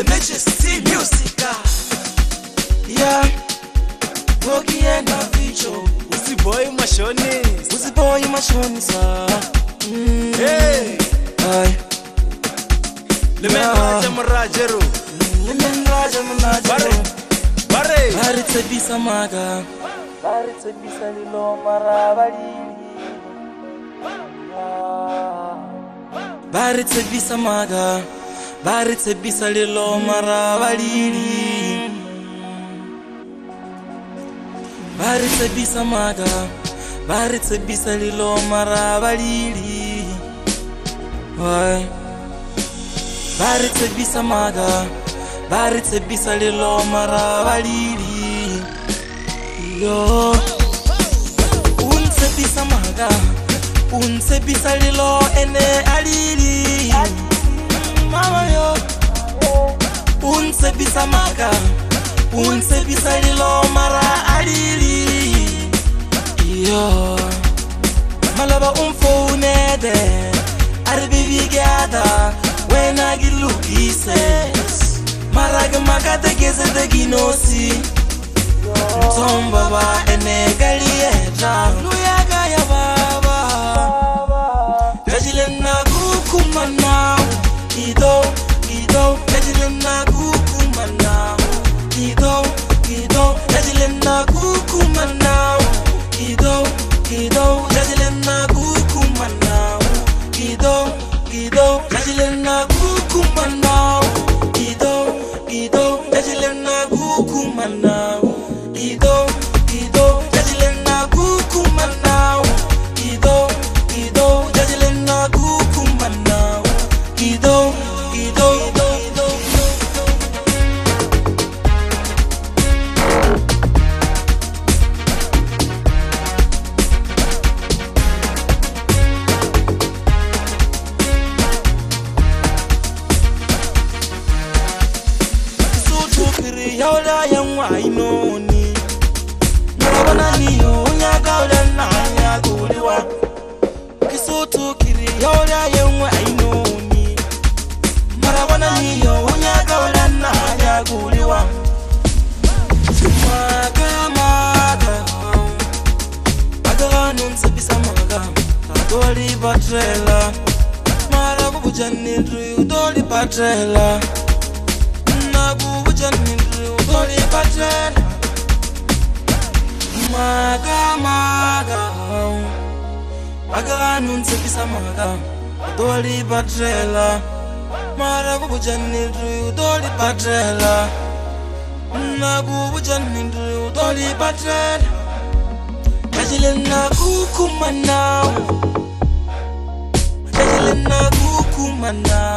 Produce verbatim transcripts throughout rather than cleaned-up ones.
Majesty Musica. Yeah, Bogi and Mavicho. Uzi boy mashoni, Uzi boy mashoni sa. Hey, Ay, Lemen Raja Marajero, Lemen Raja Marajero. Bare, Bare Tebisa Maga, Bare Tebisa Lilo Maravali. Bare Tebisa Maga, Bare Tebisa Lilo Maravali. Bare Tebisa Maga, Bare Tebisa Lilo Maravali. Why? Bare Tebisa Maga, Bare Tebisa Lilo Maravali. Yo, Un Tebisa Maga, Un Tebisa Lilo ene alili. Mama yo, Un Tebisa Maga, Un Tebisa Lilo Mara alili. Yo, Malaba umfone de, Arbi vigada, when I get lucky says, Maraga Magata gets the ginosi. Tom Baba ene galieta, Luyaga ya Baba. Gajilena kukumana, Ido, Ido, Gajilena kukumana, Ido, Ido, Gajilena kukumana, Ido, Ido, Gajilena kukumana, Ido, Ido, Gajilena kukumana, Ido, Ido, Gajilena kukumana, Ido, Ido, Gajilena kukumana, Ido, Ido, Gajilena kukumana, Ido, Ido, Ido, Ido. Yola yang waino ni Marabana ni yo nyaga ola na nyaga uliwa Kisoto kiri yola yang waino ni Marabana ni yo nyaga ola na nyaga uliwa Maga maga Maga nun sebisa maga Doli batrela Marabu bujani dru doli batrela Nagu bujani Doli patrela Maga maga Maga nun sebisa maga Doli patrela Marabu bujani dru doli patrela Nagu bujani dru doli patrela Gajilena kukumana Gajilena kukumana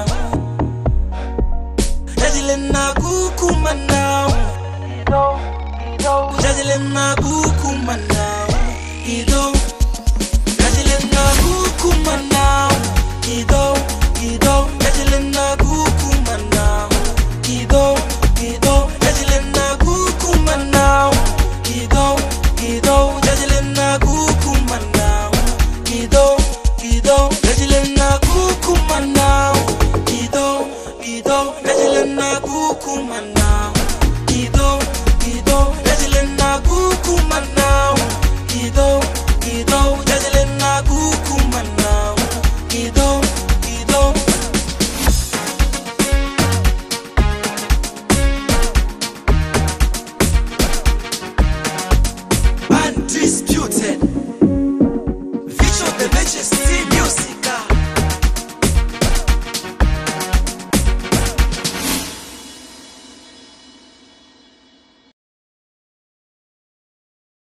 Gajilena kukumana Ido, Ido, Gajilena kukumana Ido, Gajilena kukumana Ido, Ido, Gajilena kukumana Ido, Ido, Gajilena kukumana Ido, Ido, Gajilena kukumana Ido, Ido, Gajilena kukumana Ido, Ido, Gajilena kukumana